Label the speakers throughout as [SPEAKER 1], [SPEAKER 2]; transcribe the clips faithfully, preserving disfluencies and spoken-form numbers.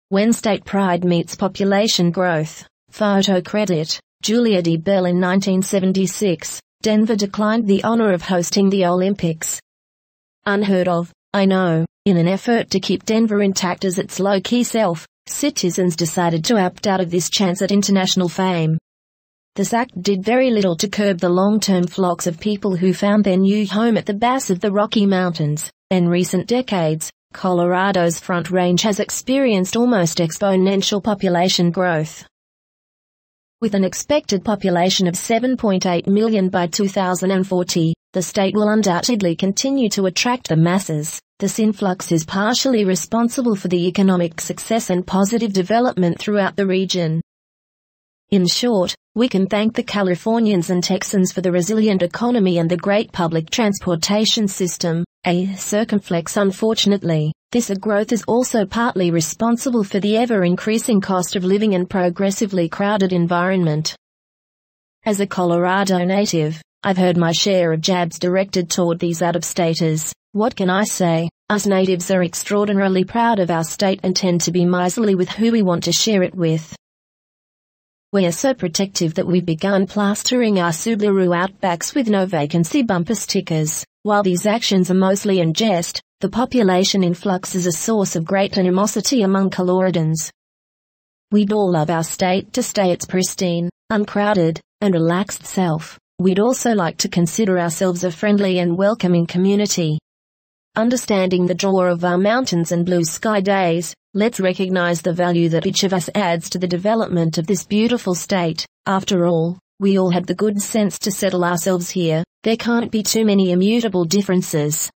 [SPEAKER 1] When state pride meets population growth. Photo credit, Julia D. Bell. In nineteen seventy-six, Denver declined the honor of hosting the Olympics. Unheard of, I know. In an effort to keep Denver intact as its low-key self, citizens decided to opt out of this chance at international fame. This act did very little to curb the long-term flocks of people who found their new home at the base of the Rocky Mountains. In recent decades, Colorado's Front Range has experienced almost exponential population growth. With an expected population of seven point eight million by two thousand forty, the state will undoubtedly continue to attract the masses. This influx is partially responsible for the economic success and positive development throughout the region. In short, we can thank the Californians and Texans for the resilient economy and the great public transportation system. A circumflex. Unfortunately, this growth is also partly responsible for the ever-increasing cost of living and progressively crowded environment. As a Colorado native, I've heard my share of jabs directed toward these out-of-staters. What can I say? Us natives are extraordinarily proud of our state and tend to be miserly with who we want to share it with. We're so protective that we've begun plastering our Subaru Outbacks with no vacancy bumper stickers. While these actions are mostly in jest, the population influx is a source of great animosity among Coloradans. We'd all love our state to stay its pristine, uncrowded, and relaxed self. We'd also like to consider ourselves a friendly and welcoming community. Understanding the draw of our mountains and blue sky days, let's recognize the value that each of us adds to the development of this beautiful state. After all, we all had the good sense to settle ourselves here. There can't be too many immutable differences.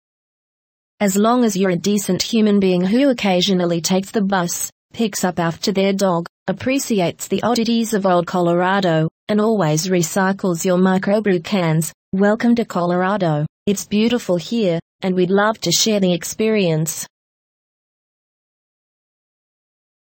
[SPEAKER 1] As long as you're a decent human being who occasionally takes the bus, picks up after their dog, appreciates the oddities of old Colorado, and always recycles your microbrew cans, welcome to Colorado. It's beautiful here, and we'd love to share the experience.